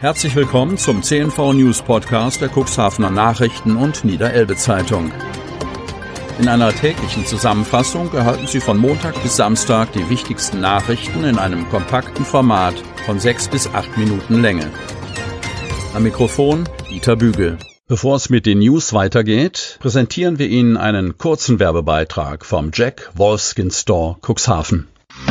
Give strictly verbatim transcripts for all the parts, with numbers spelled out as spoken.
Herzlich willkommen zum C N V News Podcast der Cuxhavener Nachrichten und Niederelbe Zeitung. In einer täglichen Zusammenfassung erhalten Sie von Montag bis Samstag die wichtigsten Nachrichten in einem kompakten Format von sechs bis acht Minuten Länge. Am Mikrofon Dieter Bügel. Bevor es mit den News weitergeht, präsentieren wir Ihnen einen kurzen Werbebeitrag vom Jack Wolfskin Store Cuxhaven.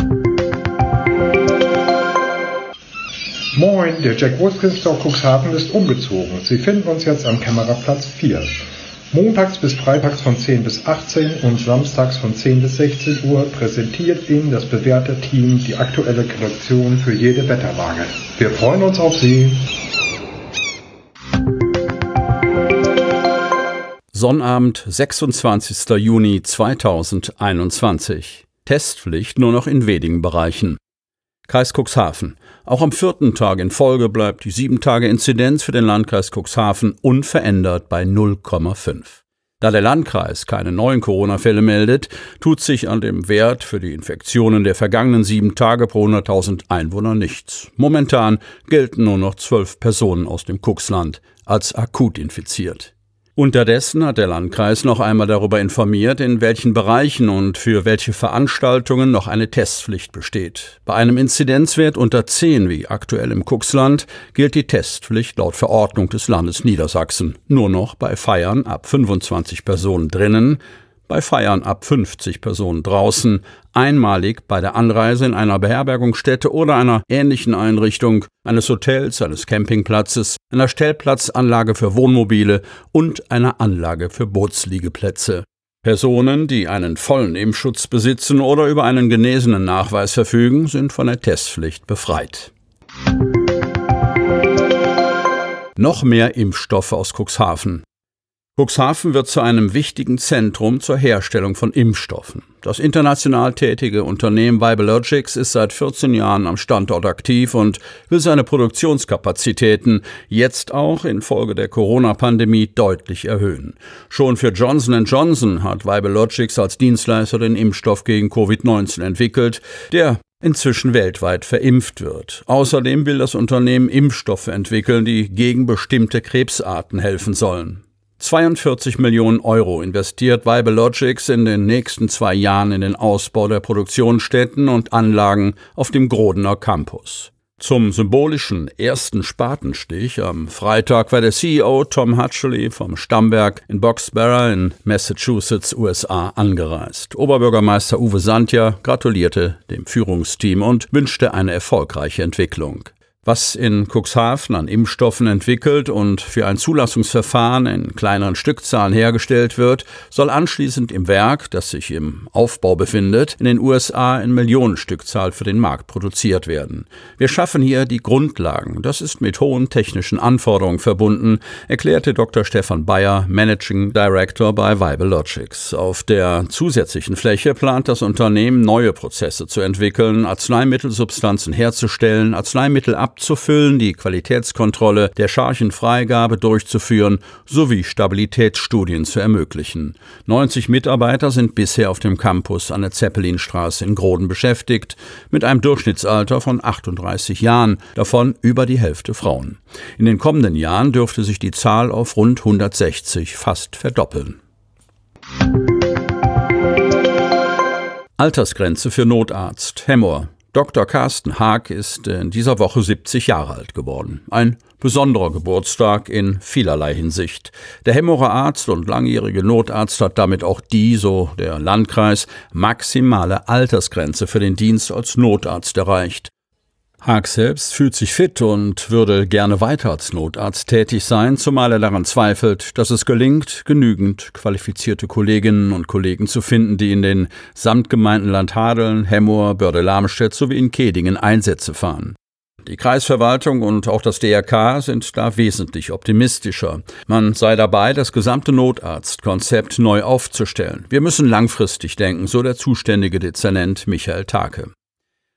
Moin, der Jack Wolfskin Store Cuxhaven ist umgezogen. Sie finden uns jetzt am Kämmererplatz vier. Montags bis freitags von zehn bis achtzehn und samstags von zehn bis sechzehn Uhr präsentiert Ihnen das bewährte Team die aktuelle Kollektion für jede Wetterlage. Wir freuen uns auf Sie. Sonnabend, sechsundzwanzigster Juni zweitausendeinundzwanzig. Testpflicht nur noch in wenigen Bereichen. Kreis Cuxhaven. Auch am vierten Tag in Folge bleibt die sieben Tage Inzidenz für den Landkreis Cuxhaven unverändert bei null Komma fünf. Da der Landkreis keine neuen Corona-Fälle meldet, tut sich an dem Wert für die Infektionen der vergangenen sieben Tage pro hunderttausend Einwohner nichts. Momentan gelten nur noch zwölf Personen aus dem Cuxland als akut infiziert. Unterdessen hat der Landkreis noch einmal darüber informiert, in welchen Bereichen und für welche Veranstaltungen noch eine Testpflicht besteht. Bei einem Inzidenzwert unter zehn wie aktuell im Cuxland gilt die Testpflicht laut Verordnung des Landes Niedersachsen nur noch bei Feiern ab fünfundzwanzig Personen drinnen, bei Feiern ab fünfzig Personen draußen, einmalig bei der Anreise in einer Beherbergungsstätte oder einer ähnlichen Einrichtung, eines Hotels, eines Campingplatzes, einer Stellplatzanlage für Wohnmobile und einer Anlage für Bootsliegeplätze. Personen, die einen vollen Impfschutz besitzen oder über einen genesenen Nachweis verfügen, sind von der Testpflicht befreit. Noch mehr Impfstoffe aus Cuxhaven. Cuxhaven wird zu einem wichtigen Zentrum zur Herstellung von Impfstoffen. Das international tätige Unternehmen Vibalogics ist seit vierzehn Jahren am Standort aktiv und will seine Produktionskapazitäten jetzt auch infolge der Corona-Pandemie deutlich erhöhen. Schon für Johnson and Johnson hat Vibalogics als Dienstleister den Impfstoff gegen Covid neunzehn entwickelt, der inzwischen weltweit verimpft wird. Außerdem will das Unternehmen Impfstoffe entwickeln, die gegen bestimmte Krebsarten helfen sollen. zweiundvierzig Millionen Euro investiert Vibalogics in den nächsten zwei Jahren in den Ausbau der Produktionsstätten und Anlagen auf dem Grodener Campus. Zum symbolischen ersten Spatenstich am Freitag war der C E O Tom Hutchley vom Stammwerk in Boxborough in Massachusetts, U S A, angereist. Oberbürgermeister Uwe Sandja gratulierte dem Führungsteam und wünschte eine erfolgreiche Entwicklung. Was in Cuxhaven an Impfstoffen entwickelt und für ein Zulassungsverfahren in kleineren Stückzahlen hergestellt wird, soll anschließend im Werk, das sich im Aufbau befindet, in den U S A in Millionenstückzahl für den Markt produziert werden. Wir schaffen hier die Grundlagen. Das ist mit hohen technischen Anforderungen verbunden, erklärte Doktor Stefan Bayer, Managing Director bei Vibalogics. Auf der zusätzlichen Fläche plant das Unternehmen, neue Prozesse zu entwickeln, Arzneimittelsubstanzen herzustellen, Arzneimittel ab abzufüllen, die Qualitätskontrolle der Scharchenfreigabe durchzuführen sowie Stabilitätsstudien zu ermöglichen. neunzig Mitarbeiter sind bisher auf dem Campus an der Zeppelinstraße in Groden beschäftigt, mit einem Durchschnittsalter von achtunddreißig Jahren, davon über die Hälfte Frauen. In den kommenden Jahren dürfte sich die Zahl auf rund hundertsechzig fast verdoppeln. Altersgrenze für Notarzt, Hemmoor. Doktor Carsten Haag ist in dieser Woche siebzig Jahre alt geworden. Ein besonderer Geburtstag in vielerlei Hinsicht. Der Hemmoorer Arzt und langjährige Notarzt hat damit auch die, so der Landkreis, maximale Altersgrenze für den Dienst als Notarzt erreicht. Haag selbst fühlt sich fit und würde gerne weiter als Notarzt tätig sein, zumal er daran zweifelt, dass es gelingt, genügend qualifizierte Kolleginnen und Kollegen zu finden, die in den Samtgemeinden Landhadeln, Hemmoor, Börde-Lamstedt sowie in Kehdingen Einsätze fahren. Die Kreisverwaltung und auch das D R K sind da wesentlich optimistischer. Man sei dabei, das gesamte Notarztkonzept neu aufzustellen. Wir müssen langfristig denken, so der zuständige Dezernent Michael Take.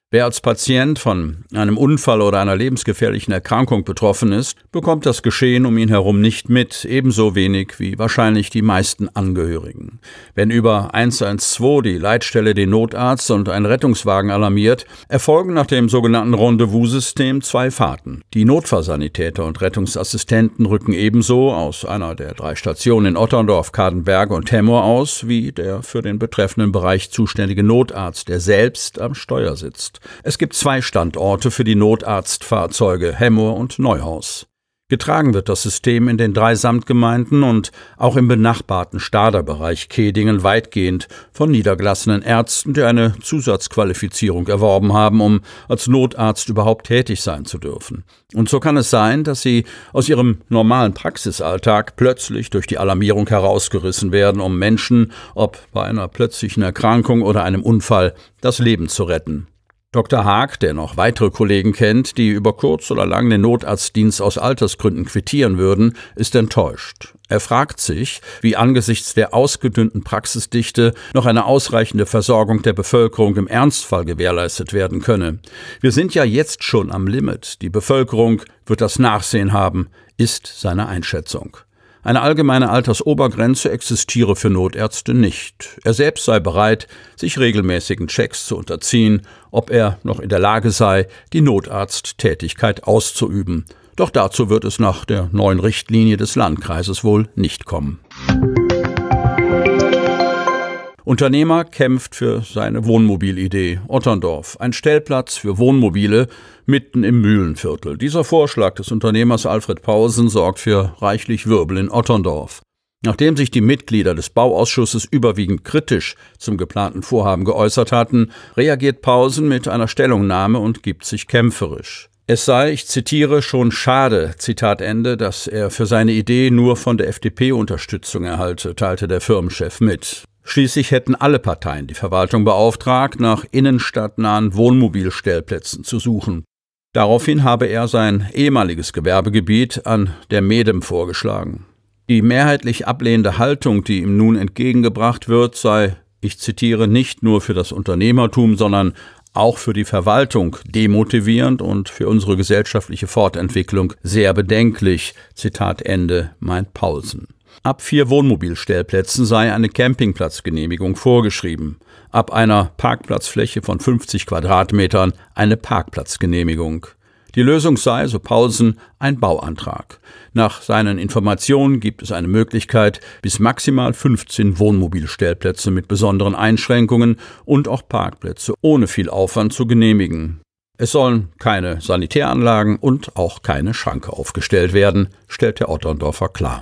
Wer als Patient von einem Unfall oder einer lebensgefährlichen Erkrankung betroffen ist, bekommt das Geschehen um ihn herum nicht mit, ebenso wenig wie wahrscheinlich die meisten Angehörigen. Wenn über eins eins zwei die Leitstelle den Notarzt und einen Rettungswagen alarmiert, erfolgen nach dem sogenannten Rendezvous-System zwei Fahrten. Die Notfallsanitäter und Rettungsassistenten rücken ebenso aus einer der drei Stationen in Otterndorf, Kadenberge und Hemmoor aus, wie der für den betreffenden Bereich zuständige Notarzt, der selbst am Steuer sitzt. Es gibt zwei Standorte für die Notarztfahrzeuge, Hemmoor und Neuhaus. Getragen wird das System in den drei Samtgemeinden und auch im benachbarten Staderbereich Kehdingen weitgehend von niedergelassenen Ärzten, die eine Zusatzqualifizierung erworben haben, um als Notarzt überhaupt tätig sein zu dürfen. Und so kann es sein, dass sie aus ihrem normalen Praxisalltag plötzlich durch die Alarmierung herausgerissen werden, um Menschen, ob bei einer plötzlichen Erkrankung oder einem Unfall, das Leben zu retten. Doktor Haag, der noch weitere Kollegen kennt, die über kurz oder lang den Notarztdienst aus Altersgründen quittieren würden, ist enttäuscht. Er fragt sich, wie angesichts der ausgedünnten Praxisdichte noch eine ausreichende Versorgung der Bevölkerung im Ernstfall gewährleistet werden könne. Wir sind ja jetzt schon am Limit. Die Bevölkerung wird das Nachsehen haben, ist seine Einschätzung. Eine allgemeine Altersobergrenze existiere für Notärzte nicht. Er selbst sei bereit, sich regelmäßigen Checks zu unterziehen, ob er noch in der Lage sei, die Notarzttätigkeit auszuüben. Doch dazu wird es nach der neuen Richtlinie des Landkreises wohl nicht kommen. Unternehmer kämpft für seine Wohnmobilidee. Otterndorf, ein Stellplatz für Wohnmobile mitten im Mühlenviertel. Dieser Vorschlag des Unternehmers Alfred Pausen sorgt für reichlich Wirbel in Otterndorf. Nachdem sich die Mitglieder des Bauausschusses überwiegend kritisch zum geplanten Vorhaben geäußert hatten, reagiert Pausen mit einer Stellungnahme und gibt sich kämpferisch. Es sei, ich zitiere, schon schade, Zitat Ende, dass er für seine Idee nur von der F D P Unterstützung erhalte, teilte der Firmenchef mit. Schließlich hätten alle Parteien die Verwaltung beauftragt, nach innenstadtnahen Wohnmobilstellplätzen zu suchen. Daraufhin habe er sein ehemaliges Gewerbegebiet an der Medem vorgeschlagen. Die mehrheitlich ablehnende Haltung, die ihm nun entgegengebracht wird, sei, ich zitiere, nicht nur für das Unternehmertum, sondern auch für die Verwaltung demotivierend und für unsere gesellschaftliche Fortentwicklung sehr bedenklich, Zitat Ende, meint Pausen. Ab vier Wohnmobilstellplätzen sei eine Campingplatzgenehmigung vorgeschrieben. Ab einer Parkplatzfläche von fünfzig Quadratmetern eine Parkplatzgenehmigung. Die Lösung sei, so Pausen, ein Bauantrag. Nach seinen Informationen gibt es eine Möglichkeit, bis maximal fünfzehn Wohnmobilstellplätze mit besonderen Einschränkungen und auch Parkplätze ohne viel Aufwand zu genehmigen. Es sollen keine Sanitäranlagen und auch keine Schranke aufgestellt werden, stellt der Otterndorfer klar.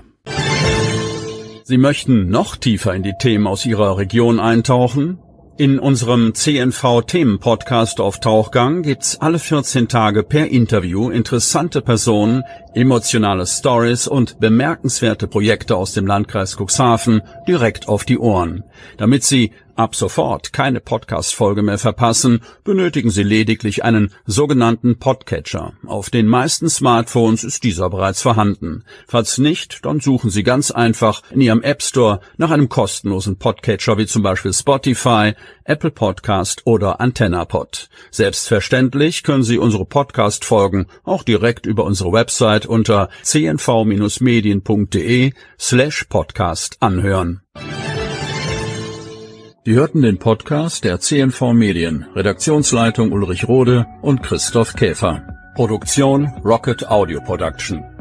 Sie möchten noch tiefer in die Themen aus Ihrer Region eintauchen? In unserem C N V-Themen-Podcast auf Tauchgang gibt's alle vierzehn Tage per Interview interessante Personen, emotionale Stories und bemerkenswerte Projekte aus dem Landkreis Cuxhaven direkt auf die Ohren. Damit Sie ab sofort keine Podcast-Folge mehr verpassen, benötigen Sie lediglich einen sogenannten Podcatcher. Auf den meisten Smartphones ist dieser bereits vorhanden. Falls nicht, dann suchen Sie ganz einfach in Ihrem App Store nach einem kostenlosen Podcatcher wie zum Beispiel Spotify, Apple Podcast oder AntennaPod. Selbstverständlich können Sie unsere Podcast-Folgen auch direkt über unsere Website unter c n v Bindestrich medien punkt d e slash podcast anhören. Sie hörten den Podcast der C N V Medien, Redaktionsleitung Ulrich Rode und Christoph Käfer. Produktion Rocket Audio Production.